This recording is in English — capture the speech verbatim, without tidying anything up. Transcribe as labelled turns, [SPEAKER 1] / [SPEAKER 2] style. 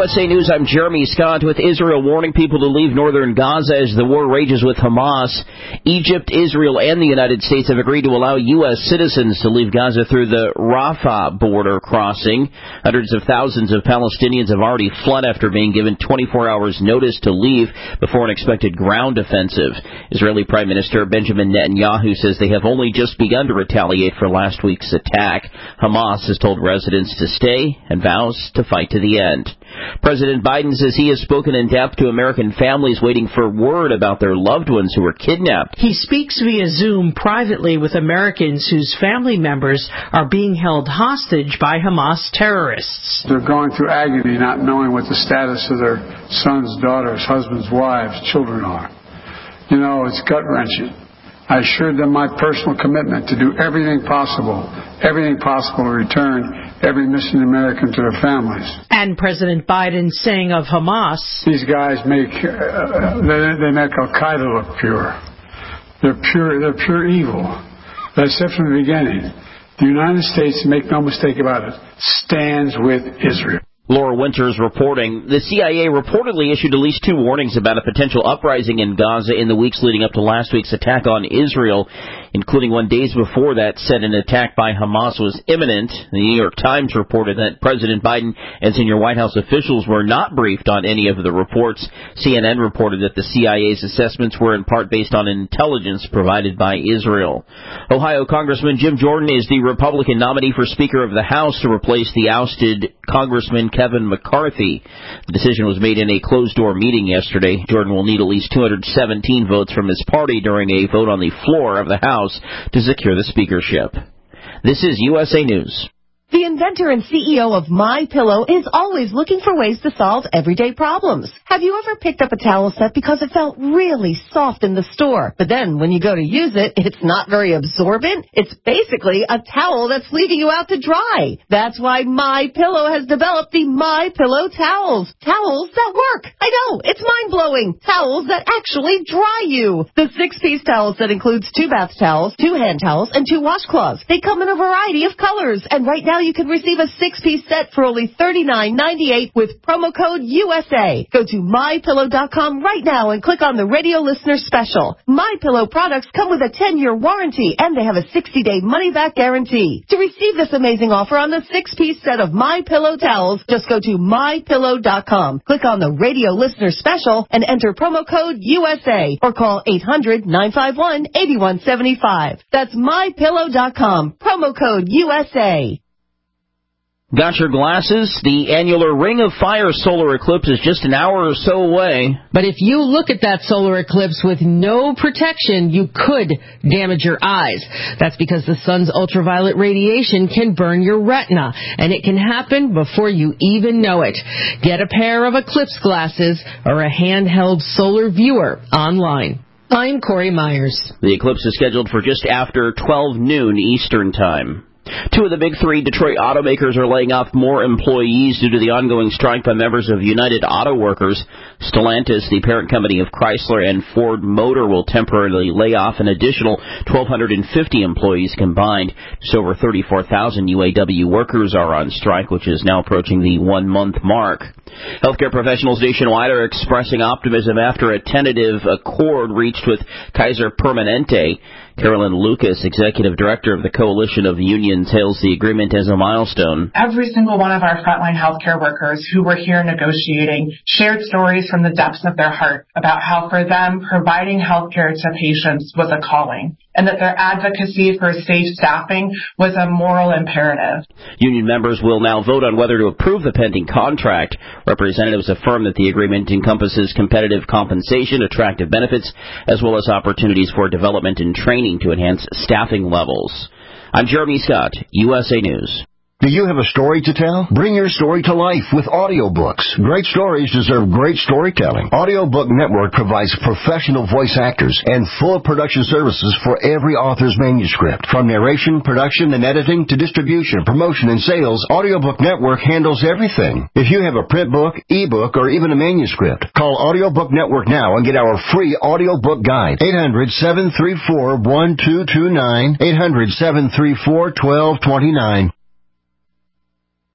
[SPEAKER 1] S A News, I'm Jeremy Scott with Israel warning people to leave northern Gaza as the war rages with Hamas. Egypt, Israel, and the United States have agreed to allow U S citizens to leave Gaza through the Rafah border crossing. Hundreds of thousands of Palestinians have already fled after being given twenty-four hours notice to leave before an expected ground offensive. Israeli Prime Minister Benjamin Netanyahu says they have only just begun to retaliate for last week's attack. Hamas has told residents to stay and vows to fight to the end. President Biden says he has spoken in depth to American families waiting for word about their loved ones who were kidnapped.
[SPEAKER 2] He speaks via Zoom privately with Americans whose family members are being held hostage by Hamas terrorists.
[SPEAKER 3] They're going through agony not knowing what the status of their sons, daughters, husbands, wives, children are. You know, it's gut-wrenching. I assured them my personal commitment to do everything possible, everything possible to return every missing American to their families.
[SPEAKER 2] And President Biden saying of Hamas,
[SPEAKER 3] these guys make, uh, they, they make Al-Qaeda look pure. They're pure, they're pure evil. But I said from the beginning, the United States, make no mistake about it, stands with Israel.
[SPEAKER 1] Laura Winters reporting. The C I A reportedly issued at least two warnings about a potential uprising in Gaza in the weeks leading up to last week's attack on Israel, including one days before that said an attack by Hamas was imminent. The New York Times reported that President Biden and senior White House officials were not briefed on any of the reports. C N N reported that the C I A's assessments were in part based on intelligence provided by Israel. Ohio Congressman Jim Jordan is the Republican nominee for Speaker of the House to replace the ousted Congressman Kevin McCarthy. The decision was made in a closed-door meeting yesterday. Jordan will need at least two hundred seventeen votes from his party during a vote on the floor of the House to secure the speakership. This is U S A News.
[SPEAKER 4] The inventor and C E O of MyPillow is always looking for ways to solve everyday problems. Have you ever picked up a towel set because it felt really soft in the store, but then when you go to use it, it's not very absorbent? It's basically a towel that's leaving you out to dry. That's why MyPillow has developed the MyPillow towels. Towels that work. I know, it's mind-blowing. Towels that actually dry you. The six-piece towel set includes two bath towels, two hand towels, and two washcloths. They come in a variety of colors, and right now you can receive a six-piece set for only thirty-nine ninety-eight with promo code U S A. Go to my pillow dot com right now and click on the radio listener special. MyPillow products come with a ten-year warranty, and they have a sixty-day money-back guarantee. To receive this amazing offer on the six-piece set of MyPillow towels, just go to my pillow dot com. Click on the radio listener special and enter promo code U S A or call eight hundred nine five one eight one seven five. That's my pillow dot com. Promo code U S A.
[SPEAKER 1] Got your glasses? The annular Ring of Fire solar eclipse is just an hour or so away.
[SPEAKER 2] But if you look at that solar eclipse with no protection, you could damage your eyes. That's because the sun's ultraviolet radiation can burn your retina, and it can happen before you even know it. Get a pair of eclipse glasses or a handheld solar viewer online. I'm Corey Myers.
[SPEAKER 1] The eclipse is scheduled for just after twelve noon Eastern Time. Two of the big three Detroit automakers are laying off more employees due to the ongoing strike by members of United Auto Workers. Stellantis, the parent company of Chrysler and Ford Motor, will temporarily lay off an additional one thousand two hundred fifty employees combined. Just over thirty-four thousand U A W workers are on strike, which is now approaching the one-month mark. Healthcare professionals nationwide are expressing optimism after a tentative accord reached with Kaiser Permanente. Carolyn Lucas, executive director of the Coalition of Unions, hails the agreement as a milestone.
[SPEAKER 5] Every single one of our frontline healthcare workers who were here negotiating shared stories from the depths of their heart about how for them providing healthcare to patients was a calling, and that their advocacy for safe staffing was a moral imperative.
[SPEAKER 1] Union members will now vote on whether to approve the pending contract. Representatives affirm that the agreement encompasses competitive compensation, attractive benefits, as well as opportunities for development and training to enhance staffing levels. I'm Jeremy Scott, U S A News.
[SPEAKER 6] Do you have a story to tell? Bring your story to life with audiobooks. Great stories deserve great storytelling. Audiobook Network provides professional voice actors and full production services for every author's manuscript. From narration, production, and editing to distribution, promotion, and sales, Audiobook Network handles everything. If you have a print book, ebook, or even a manuscript, call Audiobook Network now and get our free audiobook guide. eight hundred, seven three four, one two two nine, eight hundred, seven three four, one two two nine.